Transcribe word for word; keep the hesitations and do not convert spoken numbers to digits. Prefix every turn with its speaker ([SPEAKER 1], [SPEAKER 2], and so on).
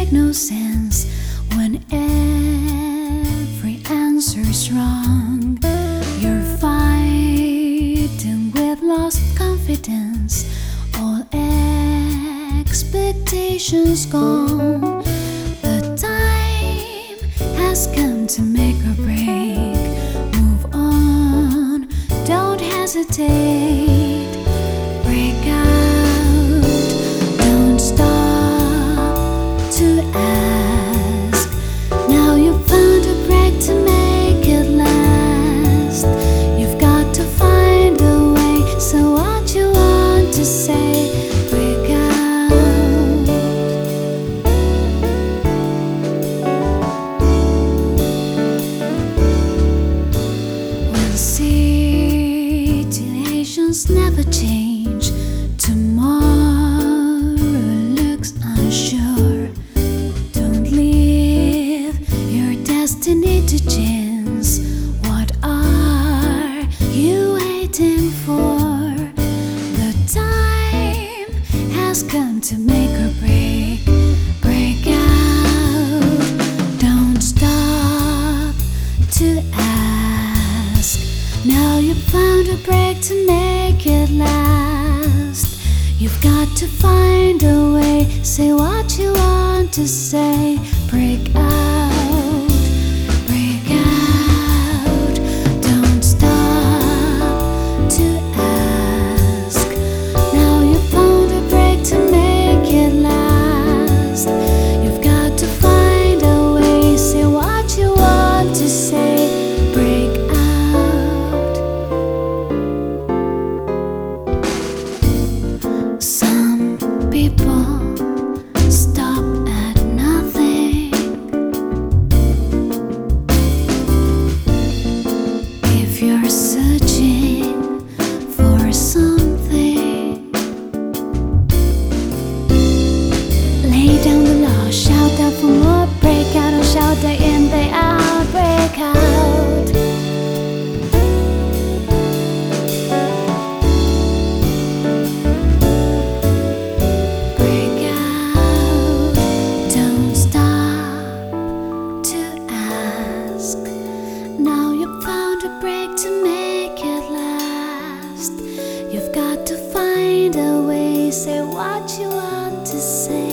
[SPEAKER 1] make no sense when every answer's wrong. You're fighting with lost confidence, all expectations gone. The time has come to make or break. Move on, don't hesitate. Break out, don't stop to ask. Now you've found a break to make it last. You've got to find a way, so what you want to say, break out. When situations never change, tomorrow looks unsure. Don't leave your destiny to chance. What are you waiting for? The time has come to make or break. Break out, don't stop to ask. Now you've found a break to make it last. You've got to find a way, say what you want to say. Break out, break out, don't stop to ask. Now you've found a break to make it last. You've got to find a way, say what you want to say. Break out. Some people stop at nothing. If you're searching for something, lay down the law, shout out for more. Break out and shout day in, day out. Break out. Break out, don't stop to ask. Now you've found a break to make it last. You've got to find a way, say what you want to say.